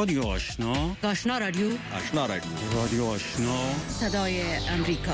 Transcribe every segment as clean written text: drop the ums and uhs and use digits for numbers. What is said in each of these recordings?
رادیو آشنا، آشنا رادیو، آشنا رادیو، رادیو آشنا، صدای امریکا.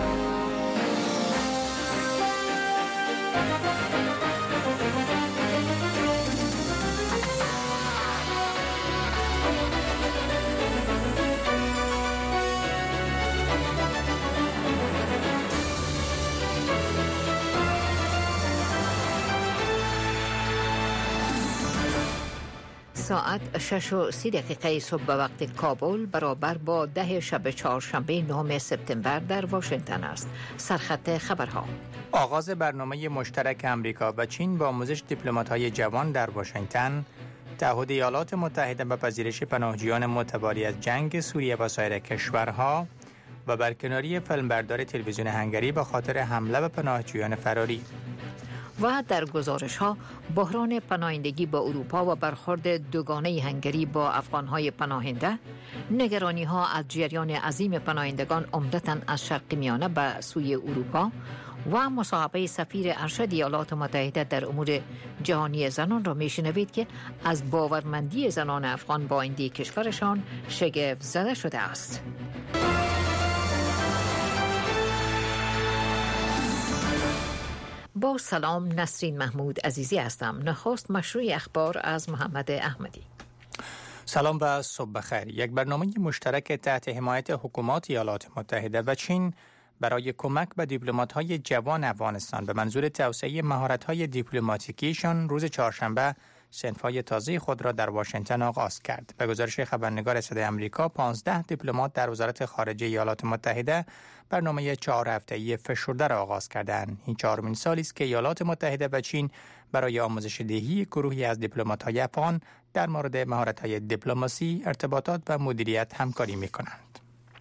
ساعت 6:30 صبح به وقت کابل برابر با 10 شب چهارشنبه 9 سپتامبر در واشنگتن است. سرخط خبرها. آغاز برنامه مشترک امریکا و چین با آموزش دیپلمات‌های جوان در واشنگتن، تعهد ایالات متحده به پذیرش پناهجویان متواری از جنگ سوریه و سایر کشورها و برکناری فیلمبردار تلویزیون هنگری به خاطر حمله به پناهجویان فراری. و در گزارش ها بحران پناهندگی با اروپا و برخورد دوگانه هنگری با افغانهای پناهنده، نگرانی ها از جریان عظیم پناهندگان عمدتاً از شرق میانه به سوی اروپا و مصاحبه سفیر ارشد ایالات متحده در امور جهانی زنان را میشنوید که از باورمندی زنان افغان با آینده کشورشان شگفت زده شده است. با سلام، نسرین محمود عزیزی هستم. نخست مشروع اخبار از محمد احمدی. سلام و صبح بخیر. یک برنامه مشترک تحت حمایت حکومات ایالات متحده و چین برای کمک به دیپلمات‌های جوان افغانستان به منظور توسعه مهارت‌های دیپلماتیکیشان روز چهارشنبه صنف‌های تازه خود را در واشنگتن آغاز کرد. به گزارش خبرنگار صدای آمریکا، 15 دیپلمات در وزارت خارجه ایالات متحده برنامه 4 هفته‌ای فشرده را آغاز کردند. این 4مین سالی است که ایالات متحده و چین برای آموزش دهی گروهی از دیپلمات‌های افغان در مورد مهارت‌های دیپلماسی، ارتباطات و مدیریت همکاری می‌کنند.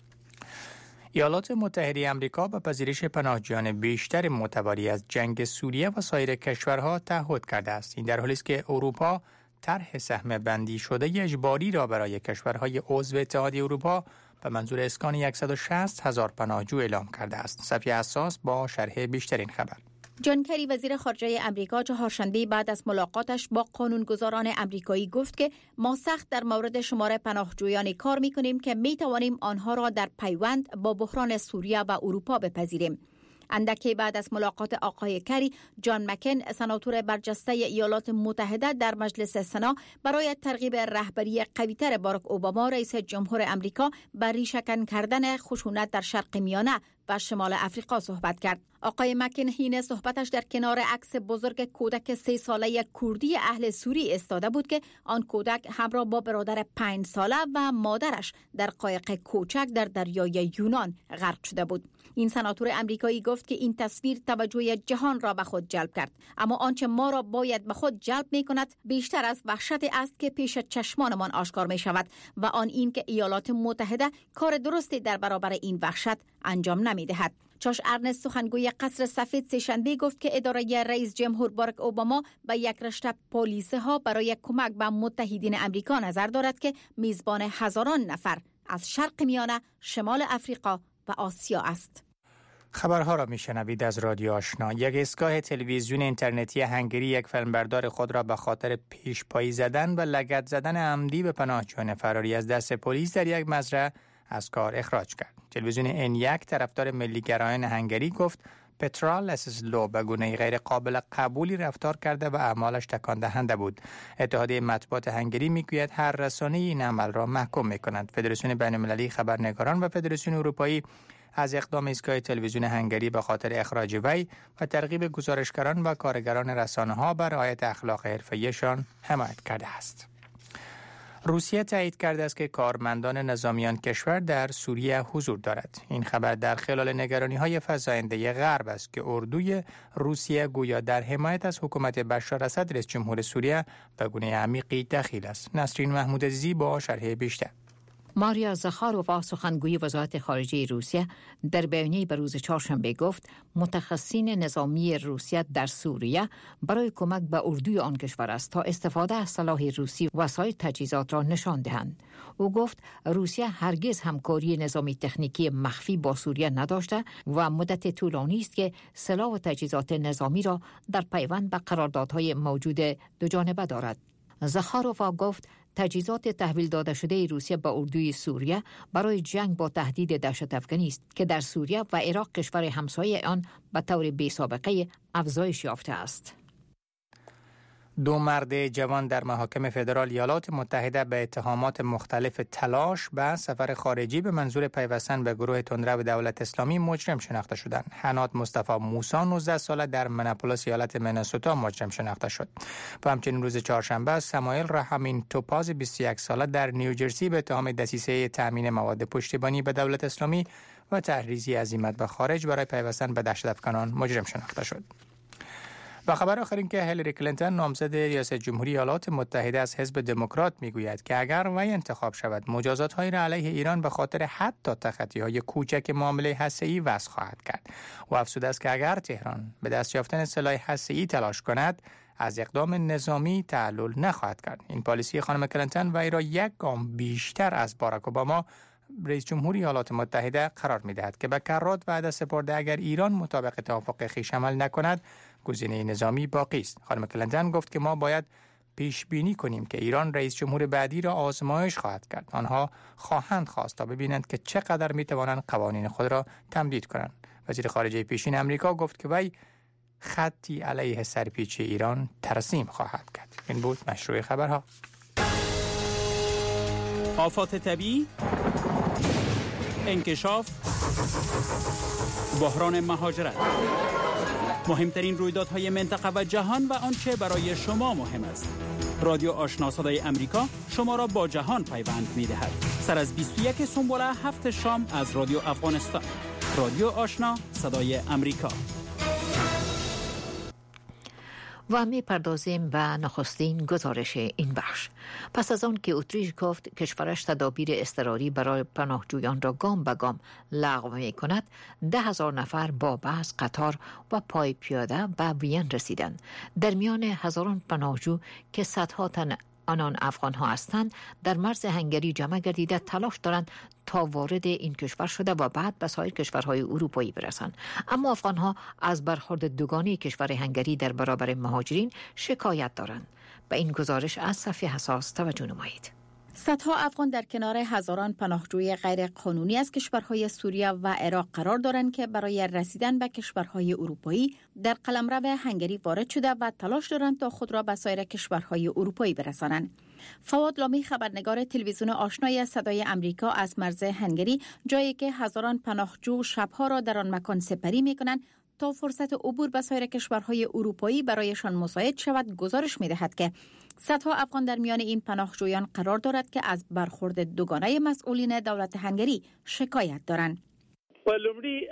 ایالات متحده آمریکا به پذیرش پناهجویان بیشتر متواری از جنگ سوریه و سایر کشورها تعهد کرده است. این در حالی است که اروپا طرح سهم بندی شده اجباری را برای کشورهای عضو اتحادیه اروپا به منظور اسکان 160,000 پناهجو اعلام کرده است. صفیه حساس با شرح بیشتر این خبر. جان کری وزیر خارجه امریکا چهارشنبه بعد از ملاقاتش با قانونگذاران امریکایی گفت که ما سخت در مورد شمار پناهجویان کار می‌کنیم که می‌توانیم آنها را در پیوند با بحران سوریه و اروپا بپذیریم. اندکی بعد از ملاقات آقای کری، جان مکن سناتور برجسته ایالات متحده در مجلس سنا برای ترغیب رهبری قوی‌تر باراک اوباما رئیس جمهور امریکا بر ریشه‌کن کردن خشونت در شرق میانه و شمال افریقا صحبت کرد. آقای مکن حین صحبتش در کنار عکس بزرگ کودک 3 ساله کردی اهل سوری ایستاده بود که آن کودک همراه با برادر 5 ساله و مادرش در قایق کوچک در دریای یونان غرق شده بود. این سناتور امریکایی گفت که این تصویر توجه جهان را به خود جلب کرد، اما آنچه ما را باید به خود جلب می کند بیشتر از وحشت است که پیش چشمانمان آشکار می شود و آن این که ایالات متحده کار درستی در برابر این وحشت انجام نمی دهد. چاش ارنست سخنگوی قصر سفید سه‌شنبه گفت که اداره رئیس جمهور باراک اوباما به یک رشته پالیسه ها برای کمک به متحدین امریکا نظر دارد که میزبان هزاران نفر از شرق میانه، شمال افریقا و آسیا است. خبرها را میشنوید از رادیو آشنا. یک ایستگاه تلویزیون اینترنتی هنگری یک فیلمبردار خود را به خاطر پیشپایی زدن و لگد زدن عمدی به پناهجویان فراری از دست پلیس در یک مزرعه از کار اخراج کرد. تلویزیون N1 طرفدار ملی‌گرایان هنگری گفت پترا لسلو به گونه غیر قابل قبولی رفتار کرده و اعمالش تکان دهنده بود. اتحادیه مطبوعات هنگری میگوید هر رسانه این عمل را محکوم می‌کند. فدراسیون بین‌المللی خبرنگاران و فدراسیون اروپایی از اقدام ایستگاه تلویزیون هنگری به خاطر اخراج وی و ترغیب گزارشگران و کارگران رسانه‌ها بر رعایت اخلاق حرفه‌ایشان حمایت کرده است. روسیه تایید کرده است که کارمندان نظامیان کشور در سوریه حضور دارد. این خبر در خلال نگرانی‌های فزاینده غرب است که اردوی روسیه گویا در حمایت از حکومت بشار اسد رئیس جمهور سوریه به گونه عمیقی دخیل است. نسرین محمود عزیزی با شرح بیشتر. ماریا زخارووا سخنگوی وزارت خارجه روسیه در بیانیه‌ای به روز چهارشنبه گفت متخصصین نظامی روسیه در سوریه برای کمک به اردوی آن کشور است تا استفاده از سلاح روسی و وسایل تجهیزات را نشان دهند. او گفت روسیه هرگز همکاری نظامی تکنیکی مخفی با سوریه نداشته و مدت طولانی است که سلاح و تجهیزات نظامی را در پیوند به قراردادهای موجود دو جانبه دارد. زخارووا گفت تجهیزات تحویل داده شده روسیه به اردوی سوریه برای جنگ با تهدید دهشت افکنی است که در سوریه و عراق کشور همسایه آن به طور بی‌سابقه افزایش یافته است. 2 مرد جوان در محاکم فدرال ایالات متحده به اتهامات مختلف تلاش به سفر خارجی به منظور پیوستن به گروه تندرو دولت اسلامی مجرم شناخته شدند. حنات مصطفی موسی 19 ساله در مناپولیس ایالت مینسوتا مجرم شناخته شد. و همچنین روز چهارشنبه ساموئل رحمین توپاز 21 ساله در نیوجرسی به اتهام دسیسه تامین مواد پشتیبانی به دولت اسلامی و تحریض عزیمت به خارج برای پیوستن به دهشت افکنان مجرم شناخته شد. و خبر آخر این که هیلاری کلینتون نامزد ریاست جمهوری ایالات متحده از حزب دموکرات میگوید که اگر وی انتخاب شود مجازات‌هایی را علیه ایران به خاطر حتی تخطی‌های کوچک معامله هسته‌ای وضع خواهد کرد و افزوده است که اگر تهران به دست یافتن سلاح هسته‌ای تلاش کند از اقدام نظامی تعلل نخواهد کرد. این پالیسی خانم کلینتون وی را یک گام بیشتر از باراک اوباما رئیس جمهوری ایالات متحده قرار می‌دهد که به کرات وعده سپرده اگر ایران مطابق توافق خویش عمل نکند گزینه نظامی باقی است. خانم کلینتون گفت که ما باید پیش بینی کنیم که ایران رئیس جمهور بعدی را آزمایش خواهد کرد. آنها خواهند خواست تا ببینند که چقدر می‌توانند قوانین خود را تمدید کنند. وزیر خارجه پیشین آمریکا گفت که وی خطی علیه سرپیچی ایران ترسیم خواهد کرد. این بود مشروع خبرها. آفات طبیعی، انکشاف، بحران مهاجرت، مهمترین رویدادهای منطقه و جهان و آنچه برای شما مهم است. رادیو آشنا صدای امریکا شما را با جهان پیوند می‌دهد. سر از 21 سنبله 7 شام از رادیو افغانستان. رادیو آشنا صدای امریکا. و می پردازیم به نخستین گزارش این بخش. پس از آن که اتریش گفت کشورش تدابیر اضطراری برای پناهجویان را گام به گام لغو می کند، 10,000 نفر با بس قطار و پای پیاده به وین رسیدند. در میان هزاران پناهجو که صدها تن آنان افغان ها هستند در مرز هنگری جمع گردیده تلاش دارند تا وارد این کشور شده و بعد به سایر کشورهای اروپایی برسند. اما افغان ها از برخورد دوگانه کشور هنگری در برابر مهاجرین شکایت دارند. به این گزارش از صفحه حساس توجه نمایید. صدها افغان در کنار هزاران پناهجوی غیر قانونی از کشورهای سوریه و عراق قرار دارند که برای رسیدن به کشورهای اروپایی در قلمرو هنگری وارد شده و تلاش دارند تا خود را به سایر کشورهای اروپایی برسانند. فواد لامی خبرنگار تلویزیون آشنای صدای امریکا از مرز هنگری، جایی که هزاران پناهجو شبها را در آن مکان سپری می‌کنند تا فرصت عبور به سایر کشورهای اروپایی برایشان مساعد شود، گزارش می‌دهد که صدها افغان در میان این پناهجویان قرار دارد که از برخورد دوگانه مسئولین دولت هنگری شکایت دارند. لومړی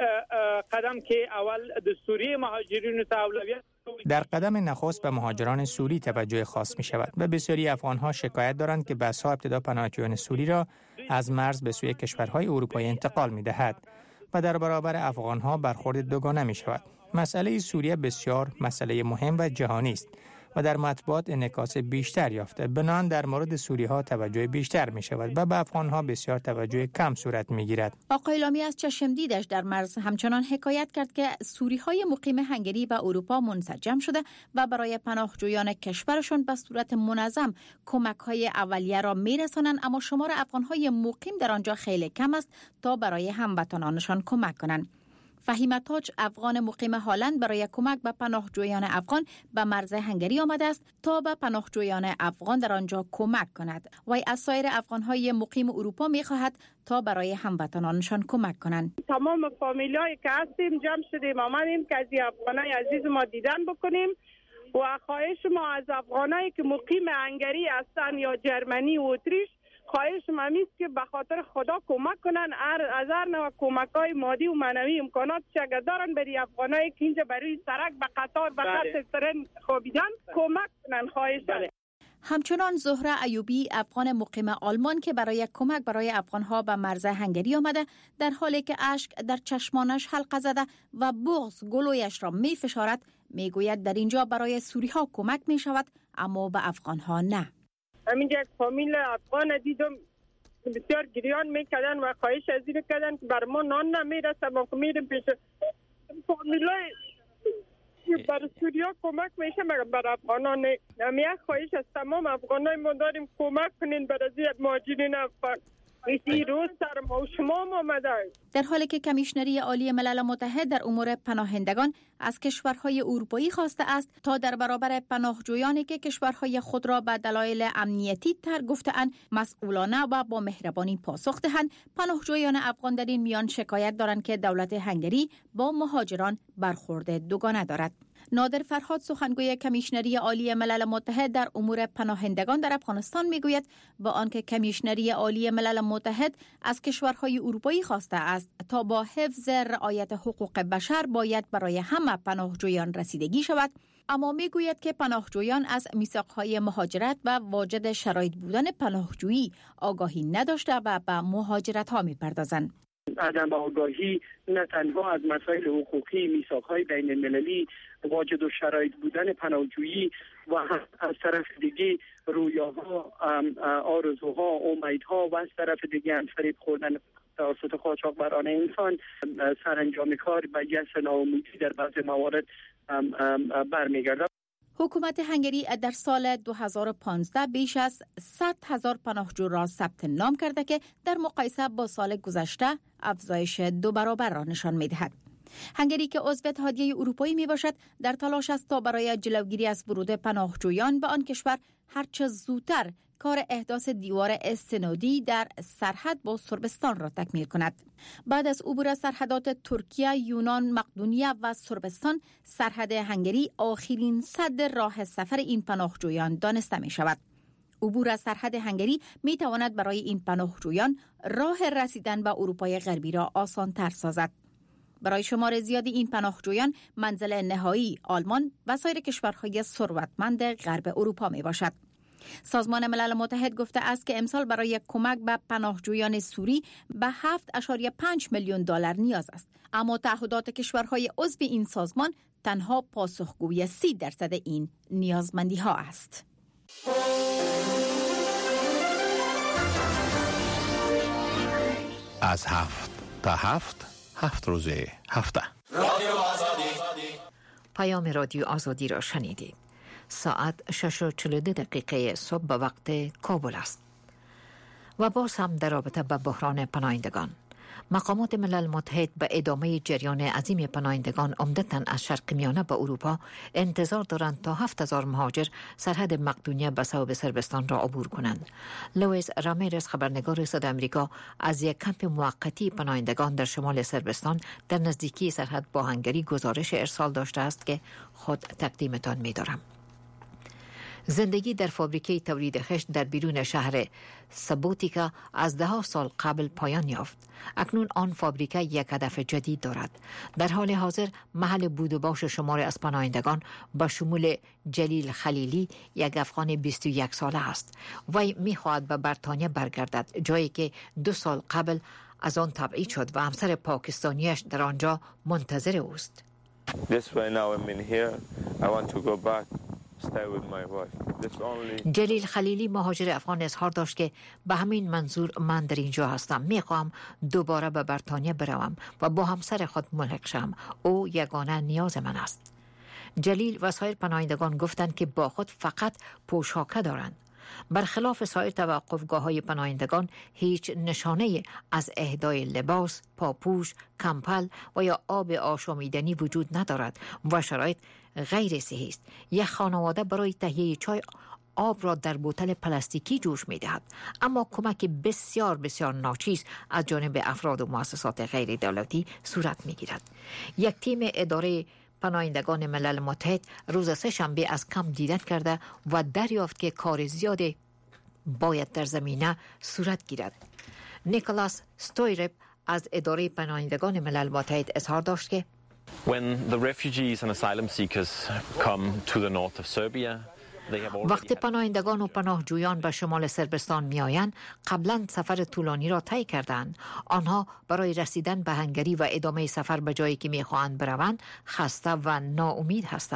قدم که اول د سوریه مهاجرینو ته اولویت در قدم نخست به مهاجران سوری توجه خاص می شود و بسیاری افغان‌ها شکایت دارند که بس‌ها ابتدا پناهجویان سوری را از مرز به سوی کشورهای اروپایی انتقال می دهد و در برابر افغان‌ها برخورد دوگانه می شود. مسئله سوریه بسیار مسئله مهم و جهانی است و در مطبوعات انعکاس بیشتر یافته. بنابراین در مورد سوری‌ها توجه بیشتر می شود و به افغان‌ها بسیار توجه کم صورت می گیرد. آقای لامی از چشم دیدش در مرز همچنان حکایت کرد که سوری‌های مقیم هنگری به اروپا منسجم شده و برای پناهجویان کشورشان به صورت منظم کمک‌های اولیه را می‌رسانند، اما شمار افغان‌های مقیم در آنجا خیلی کم است تا برای هموطنانشان کمک کنند. فهیمه تاج، افغان مقیم هلند، برای کمک به پناهجویان افغان به مرز هنگری آمده است تا به پناهجویان افغان در آنجا کمک کند. وی از سایر افغان‌های مقیم اروپا می‌خواهد تا برای هموطنانشان کمک کنند. تمام فامیلایی که هستیم جمع شدیم آمدیم که از افغانای عزیز ما دیدن بکنیم و خواهش ما از افغانایی که مقیم هنگری هستن یا جرمنی و اتریش، خواهش ممی است که به خاطر خدا کمک کنن، از هر نوع کمک‌های مادی و معنوی امکانات چه دارن برای افغانایی که اینجا برای سرک به قطار به خط ترن خوابیدن کمک کنن. خواهش همچنان زهره ایوبی، افغان مقیم آلمان که برای کمک برای افغان‌ها به مرز هنگری آمده، در حالی که اشک در چشمانش حلقه زده و بغض گلویش را می‌فشارد، میگوید در اینجا برای سوری‌ها کمک می‌شود اما به افغان‌ها نه. همینجا یک فامیل افغان دیدم بسیار گریان میکردن و خواهش از این کردن که بر ما نان نمیرسه، ما که میریم پیش فامیلای بر سوریا کمک میشه مگر بر افغانان نه. یک خواهش از تمام افغانای ما داریم کمک کنین بر از مهاجرین افغان. این روز سر ما و شما آمده. در حالی که کمیشنری عالی ملل متحد در امور پناهندگان از کشورهای اروپایی خواسته است تا در برابر پناهجویانی که کشورهای خود را به دلایل امنیتی تر گفته‌اند مسئولانه و با مهربانی پاسخ دهند، پناهجویان افغان در این میان شکایت دارند که دولت هنگری با مهاجران برخورد دوگانه دارد. نادر فرهاد سخنگوی کمیشنری عالی ملل متحد در امور پناهندگان در افغانستان میگوید با آنکه کمیشنری عالی ملل متحد از کشورهای اروپایی خواسته است تا با حفظ رعایت حقوق بشر باید برای همه پناهجویان رسیدگی شود، اما میگوید که پناهجویان از میثاقهای مهاجرت و واجد شرایط بودن پناهجویی آگاهی نداشته و به مهاجرت ها میپردازند. عدم آگاهی نه تنها از مسائل حقوقی، میثاق‌های بین المللی، واجد و شرایط بودن پناهجویی و از طرف دیگه رویاها، آرزوها، امیدها و از طرف دیگه هم فریب خوردن توسط قاچاقبران انسان سرانجام کار به یأس ناامیدی در بعضی موارد برمیگردد. حکومت هنگری در سال 2015 بیش از 100,000 پناهجو را ثبت نام کرده که در مقایسه با سال گذشته افزایش 2 برابر را نشان می‌دهد. هنگری که عضو اتحادیه اروپایی میباشد در تلاش است تا برای جلوگیری از ورود پناهجویان به آن کشور هرچه زودتر کار احداث دیوار استنادی در سرحد با صربستان را تکمیل کند. بعد از عبور از سرحدات ترکیه، یونان، مقدونیه و صربستان، سرحد هنگری آخرین سد راه سفر این پناهجویان دانسته می شود. عبور از سرحد هنگری می تواند برای این پناهجویان راه رسیدن به اروپای غربی را آسان تر سازد. برای شمار زیادی این پناهجویان منزل نهایی آلمان و سایر کشورهای ثروتمند غرب اروپا می باشد. سازمان ملل متحد گفته است که امسال برای کمک به پناهجویان سوری به 7.5 میلیون دلار نیاز است، اما تعهدات کشورهای عضو این سازمان تنها پاسخگوی 30% این نیازمندی ها است. از 7 تا 7 روز هفته. پیام رادیو آزادی را شنیدید. ساعت 6:42 صبح به وقت کابل است. و باز هم در رابطه با بحران پناهندگان، مقامات ملل متحد به ادامه جریان عظیم پناهندگان عمدتاً از شرق میانه به اروپا انتظار دارند تا 7,000 مهاجر سرحد مقدونیه به صوب صربستان را عبور کنند. لوئیس رامیرز، خبرنگار صدای آمریکا، از یک کمپ موقتی پناهندگان در شمال صربستان در نزدیکی سرحد با هنگری گزارش ارسال داشته است که خود تقدیمتان می‌دارم. زندگی در فابریکه تولید خشت در بیرون شهر سبوتیکا از 10 سال قبل پایان یافت. اکنون آن فابریکه یک هدف جدید دارد. در حال حاضر محل بود و باش شمار از پناهندگان با شمول جلیل خلیلی، یک افغان 21 ساله است. وی می‌خواهد به بریتانیا برگردد، جایی که 2 سال قبل از آن تبعید شد و همسر پاکستانیش در آنجا منتظر اوست. جلیل خلیلی مهاجر افغان اظهار داشت که به همین منظور من در اینجا هستم. میخوام دوباره به بریتانیا بروم و با همسر خود ملحق شم. او یگانه نیاز من است. جلیل و سایر پناهندگان گفتند که با خود فقط پوشاکه دارند. برخلاف سایر توقفگاه‌های پناهندگان هیچ نشانه از اهدای لباس، پاپوش، کمپل و یا آب آشامیدنی وجود ندارد و شرایط غیر صحی است. یک خانواده برای تهیه چای آب را در بوتل پلاستیکی جوش می‌دهد، اما کمک بسیار بسیار ناچیز از جانب افراد و مؤسسات غیر دولتی صورت می‌گیرد. یک تیم اداره پناهندگان ملل متحد روز سه‌شنبه از کمپ دیدن کرده و دریافت که کار زیادی باید در زمینه صورت گیرد. نیکلاس ستویرپ از اداره پناهندگان ملل متحد اظهار داشت که When the refugees and asylum seekers come to the north of Serbia, وقتی پناهندگان و پناهجویان به شمال صربستان میآیند، قبلا سفر طولانی را طی کردند. آنها برای رسیدن به هنگری و ادامه سفر به جایی که میخواهند بروند خسته و ناامید هستند.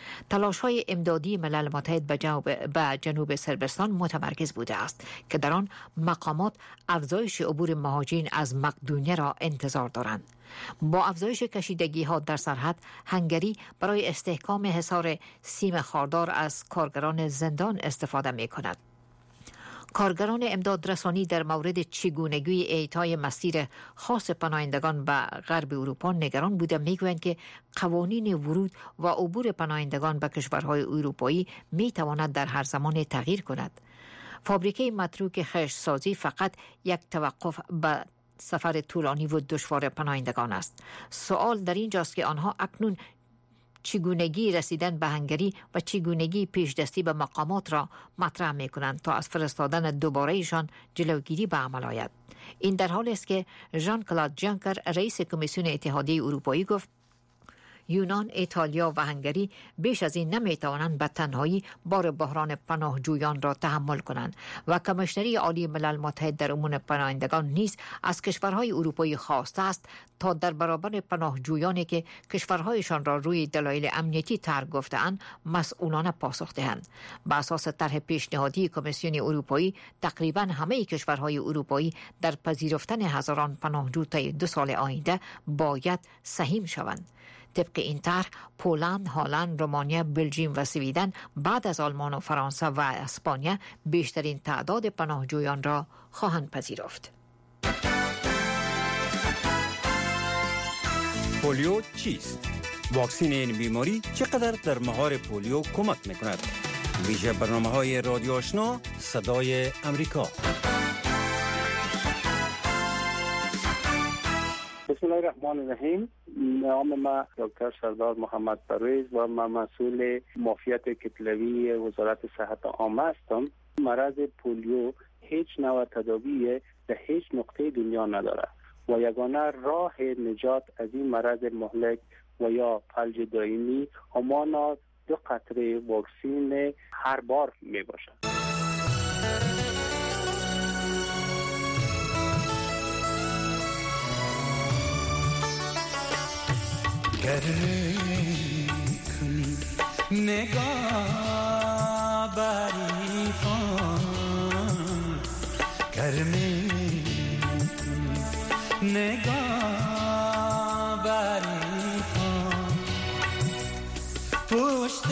تلاش‌های امدادی ملل متحد به جنوب صربستان متمرکز بوده است که در آن مقامات افزایش عبور مهاجرین از مقدونیه را انتظار دارند. با افزایش کشیدگی‌ها در سرحد، هنگری برای استحکام حصار سیم خاردار از کارگران زندان استفاده می‌کند. کارگران امداد رسانی در مورد چگونگی اعطای مسیر خاص پناهندگان به غرب اروپا نگران بوده. میگویند که قوانین ورود و عبور پناهندگان به کشورهای اروپایی میتواند در هر زمان تغییر کند. فابریکه متروک خشت سازی فقط یک توقف به سفر طولانی و دشوار پناهندگان است. سوال در اینجاست که آنها اکنون چگونگی رسیدن به هنگری و چگونگی پیش دستی به مقامات را مطرح می کنند تا از فرستادن دوباره ایشان جلوگیری به عمل آید. این در حالی است که ژان کلاد جانکر رئیس کمیسیون اتحادیه اروپایی گفت یونان، ایتالیا و هنگری بیش از این نمی توانند به تنهایی بار بحران پناهجویان را تحمل کنند و کمیشنری عالی ملل متحد در امور پناهندگان نیز از کشورهای اروپایی خواسته است تا در برابر پناهجویانی که کشورهایشان را روی دلایل امنیتی ترک گفته‌اند مسئولانه پاسخ دهند. بر اساس طرح پیشنهادی کمیسیون اروپایی، تقریبا همه کشورهای اروپایی در پذیرفتن هزاران پناهجو طی 2 سال آینده باید سهیم شوند. طبق این طرح، پولند، هلند، رومانیا، بلژیم و سویدن بعد از آلمان و فرانسه و اسپانیا بیشترین تعداد پناهجویان را خواهند پذیرفت. پولیو چیست؟ واکسین این بیماری چقدر در مهار پولیو کمک میکند؟ ویژه برنامه‌های رادیو آشنا صدای امریکا. بسم الله الرحمن الرحیم. نام من دکتر سردار محمد پرویز و من مسئول معافیت کتلوی وزارت صحت عامه هستم. مرض پولیو هیچ نوع تداوی در هیچ نقطه دنیا نداره و یگانه راه نجات از این مرض مهلک و یا فلج دائمی همان 2 قطره واکسین هر بار می باشد. گر کنی نگاه بری فان، گر کنی نگاه بری فان، پشت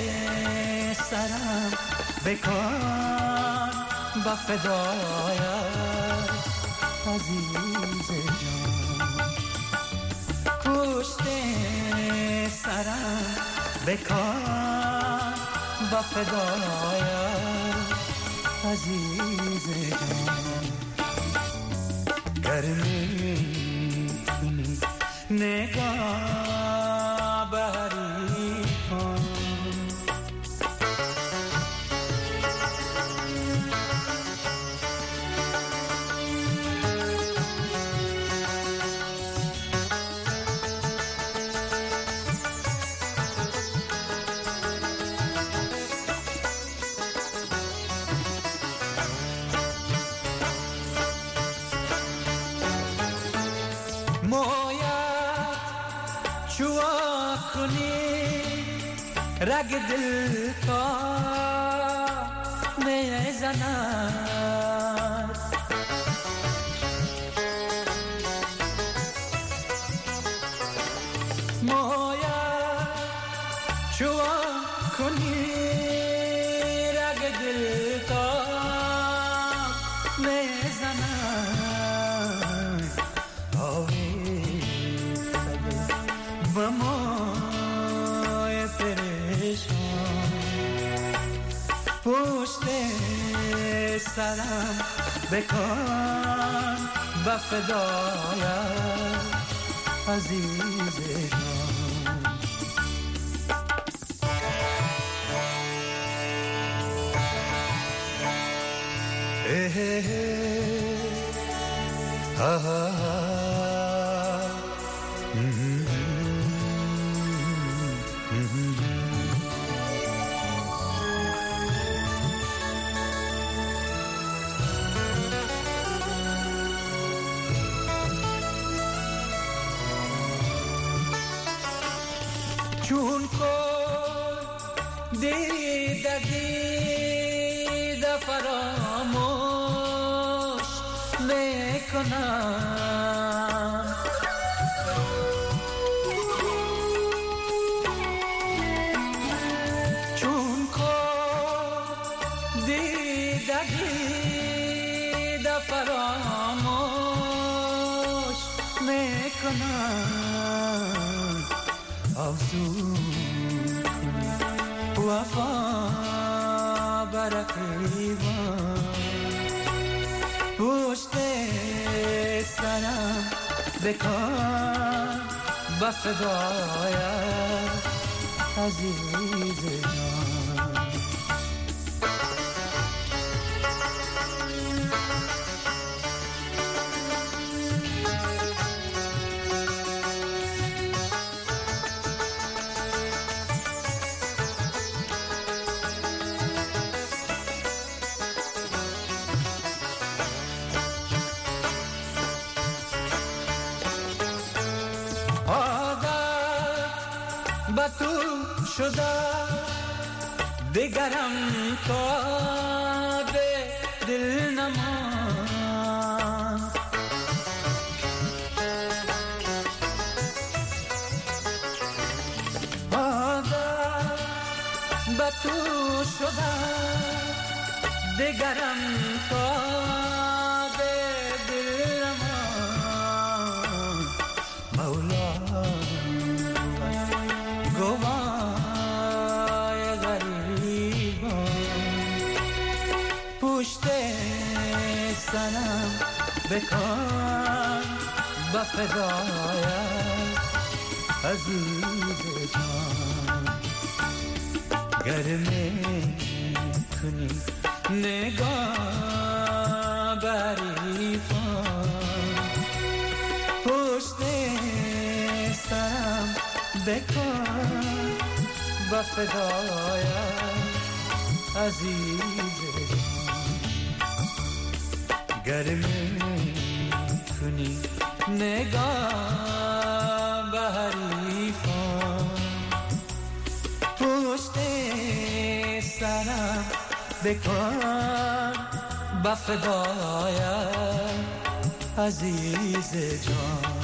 سرم بکن با فدایت عزیز جان، پشت سرم بکن با فدایت عزیز جان، گر می‌کنی نگاه بری کن. رگ دل تا میزند، مویا چوا کنی رگ دل تا میزند، و موی پشت سرم بکن با فدایت عزیز جان. چون کن دیده فراموش میکنم چون دیده فراموش میکنم افسون وفا برقیبان پشت سرم بکن با فدایت عزیز جان با تو شده دیگرم به دل نمان با تو شده دیگرم به دل نمان مولا گوای غریبان پشت سرم بکن با فدایت عزیز جان گرمه کنی نگاه بریفان پشت سرم بکن با فدایت عزیز گرمی کنی نگاه به حریفان پشت سرم بکن با فدایت عزیز جان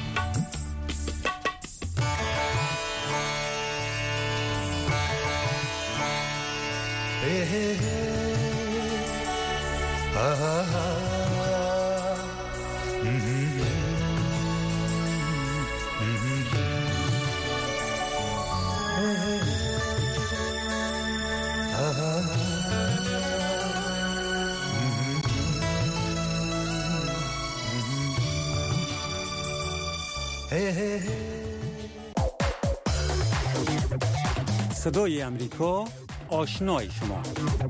صدای امریکا آشنای شما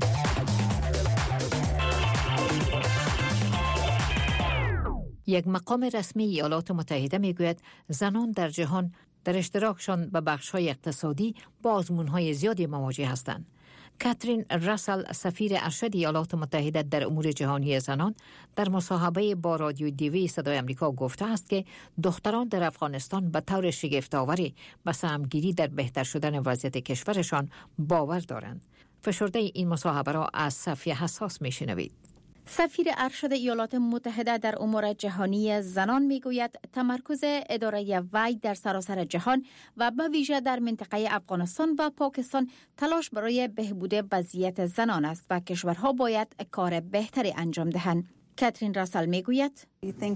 یک مقام رسمی ایالات متحده میگوید زنان در جهان در اشتراکشان به بخش‌های اقتصادی با آزمون‌های زیادی مواجه هستند. کاترین راسل سفیر ارشد ایالات متحده در امور جهانی زنان در مصاحبه با رادیو دیوی صدای آمریکا گفته است که دختران در افغانستان به طور شگفت‌آوری به سهمگیری در بهتر شدن وضعیت کشورشان باور دارند. فشرده این مصاحبه را از صفحه حساس میشنوید. سفیر ارشد ایالات متحده در امور جهانی زنان میگوید تمرکز اداره وی در سراسر جهان و به ویژه در منطقه افغانستان و پاکستان تلاش برای بهبود وضعیت زنان است و کشورها باید کار بهتری انجام دهند. کاترین راسل میگوید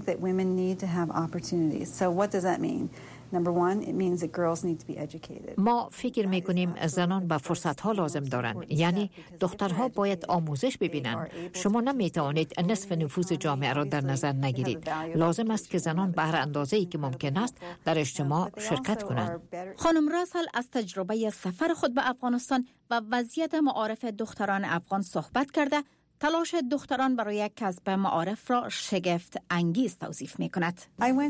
ما فکر میکنیم زنان به فرصتها لازم دارند، یعنی دخترها باید آموزش ببینند. شما نمیتوانید نصف نفوذ جامعه را در نظر نگیرید. لازم است که زنان به هر اندازه‌ای که ممکن است در اجتماع شرکت کنند. خانم راسل از تجربه سفر خود به افغانستان و وضعیت معارف دختران افغان صحبت کرده تلاش دختران برای کسب معارف را شگفت انگیز توصیف می کند.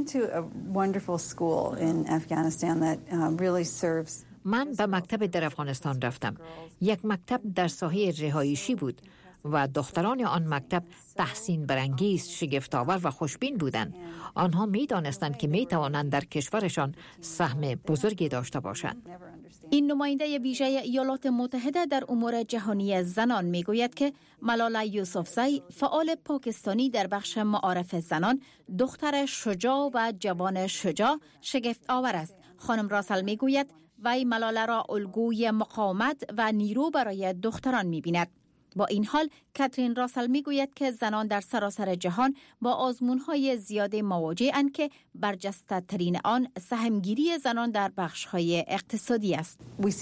من به مکتب در افغانستان رفتم. یک مکتب در ساحه رهایشی بود و دختران آن مکتب تحسین برانگیز، شگفت‌آور و خوشبین بودند. آنها می دانستند که می توانند در کشورشان سهم بزرگی داشته باشند. این نماینده ویژه ایالات متحده در امور جهانی زنان میگوید که ملاله یوسفزئی فعال پاکستانی در بخش معارف زنان دختر شجاع و جوان شجاع شگفت آور است. خانم راسل میگوید وی ملاله را الگوی مقاومت و نیرو برای دختران می‌بیند. با این حال کاترین راسل میگوید که زنان در سراسر جهان با آزمون‌های زیاد مواجه‌اند که برجسته ترین آن سهمگیری زنان در بخش‌های اقتصادی است.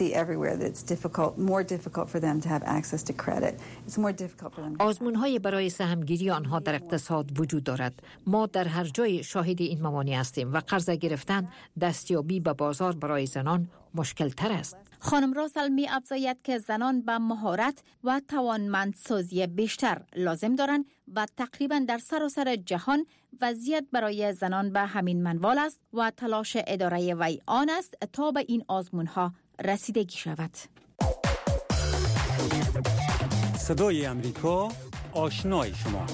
آزمون‌های برای سهمگیری آنها در اقتصاد وجود دارد. ما در هر جای شاهد این موانع هستیم و قرض گرفتن دستیابی به بازار برای زنان مشکل تر است. خانم راسل می افزاید که زنان به مهارت و توانمندسازی بیشتر لازم دارند و تقریبا در سراسر جهان وضعیت برای زنان به همین منوال است و تلاش اداره وی آن است تا به این آزمون‌ها رسیدگی شود. صدای امریکا، آشنای شما.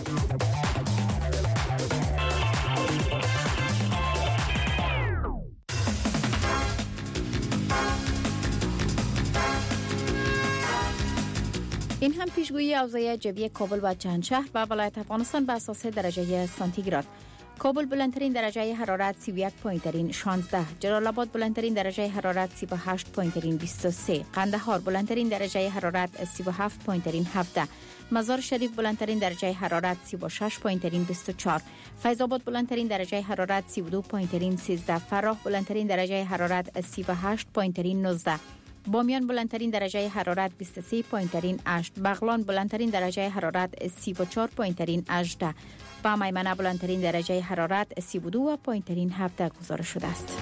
این هم پیشگویی اوضاع جوی کابل و چند شهر و ولایت افغانستان به اساس درجه سانتیگراد. کابل بلندترین درجه حرارت 31.16، جلال آباد بلندترین درجه حرارت 38.23، قندهار بلندترین درجه حرارت 37.17، مزار شریف بلندترین درجه حرارت 36.24، فیض آباد بلندترین درجه حرارت 32.13، فراه بلندترین درجه حرارت 38.19، بامیان بلندترین درجه حرارت 23.8، بغلان بلندترین درجه حرارت 34.18 و میمنه بلندترین درجه حرارت 32.7 گزارش شده است.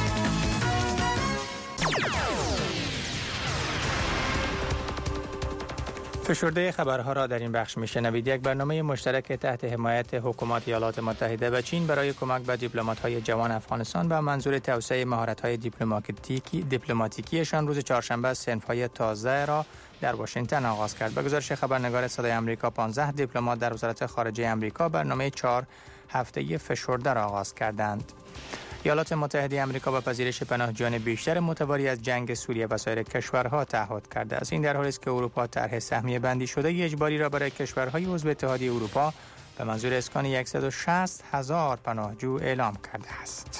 فشرده خبرها را در این بخش میشنوید. یک برنامه مشترک تحت حمایت حکومت ایالات متحده و چین برای کمک به دیپلمات‌های جوان افغانستان به منظور توسعه مهارت‌های دیپلماتیکیشان روز چهارشنبه صنف‌های تازه را در واشنگتن آغاز کرد. به گزارش خبرنگار صدای آمریکا 15 دیپلمات در وزارت خارجه آمریکا برنامه 4 هفته فشرده را آغاز کردند. ایالات متحده آمریکا با پذیرش پناهجویان بیشتر متواری از جنگ سوریه و سایر کشورها تعهد کرده است. این در حالی است که اروپا طرح سهمیه بندی شده اجباری را برای کشورهای عضو اتحادیه اروپا به منظور اسکان 160,000 پناهجو اعلام کرده است.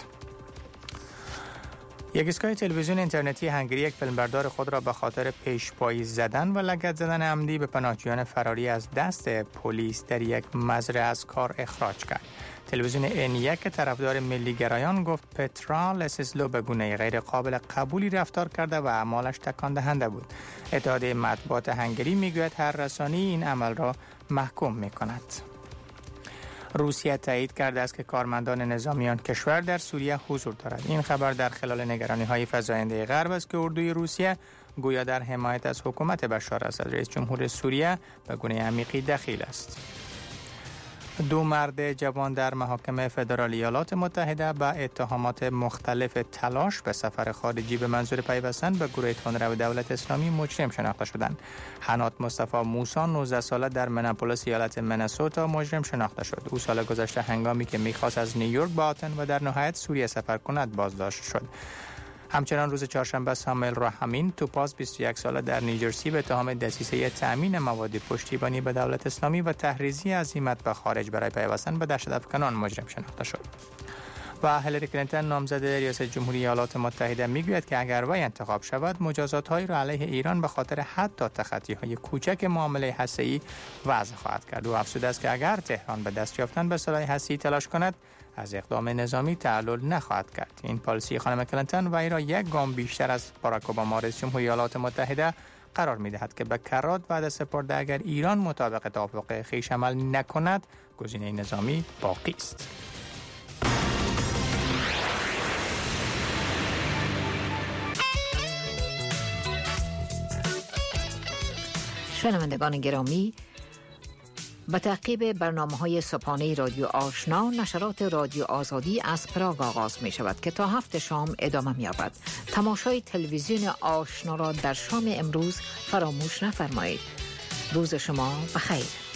یک ایستگاه تلویزیون اینترنتی هنگری یک فیلمبردار خود را به خاطر پیشپایی زدن و لگد زدن عمدی به پناهجویان فراری از دست پلیس در یک مزرعه از کار اخراج کرد. تلویزیون ان1 که طرفدار ملی‌گرایان گفت پترا لسیسلو به گونه غیر قابل قبولی رفتار کرده و اعمالش تکان دهنده بود. اتحادیه مطبوعات هنگری میگوید هر رسانه‌ای این عمل را محکوم می‌کند. روسیه تایید کرده است که کارمندان نظامی آن کشور در سوریه حضور دارد. این خبر در خلال نگرانی‌های فزاینده غرب است که اردوی روسیه گویا در حمایت از حکومت بشار اسد رئیس جمهور سوریه به گونه عمیقی دخیل است. 2 مرد جوان در محاکم فدرال ایالات متحده به اتهامات مختلف تلاش به سفر خارجی به منظور پیوستن به گروه تندرو دولت اسلامی مجرم شناخته شدند. حنات مصطفی موسی 19 ساله در مناپولیس ایالت مناسوتا مجرم شناخته شد. او سال گذشته هنگامی که می‌خواست از نیویورک به آتن و در نهایت سوریه سفر کند بازداشت شد. همچنان روز چهارشنبه ساموئل راحمین توپاز 21 ساله در نیوجرسی به اتهام دسیسه تأمین مواد پشتیبانی به دولت اسلامی و تحریضی عزیمت به خارج برای پیوستن به دهشت‌افکنان مجرم شناخته شد. و هیلاری کلینتون نامزد ریاست جمهوری ایالات متحده میگوید که اگر وی انتخاب شود مجازات‌هایی را علیه ایران به خاطر حتی تخطی‌های کوچک معامله هسته‌ای وضع خواهد کرد. او افزوده است که اگر تهران به دست یافتن به سلاح هسته‌ای تلاش کند از اقدام نظامی تعلل نخواهد کرد. این پالیسی خانم کلینتون وی را یک گام بیشتر از باراک اوباما رئیس جمهوری ایالات متحده قرار می‌دهد که به کرات بعد از سپرده اگر ایران مطابق توافق خویش عمل نکند گزینه نظامی باقی است. شنوندگان گرامی، به تعقیب برنامه‌های صبحانه رادیو آشنا، نشرات رادیو آزادی از پراگ آغاز می شود که تا 7 شام ادامه می یابد. تماشای تلویزیون آشنا را در شام امروز فراموش نفرمایید. روز شما بخیر.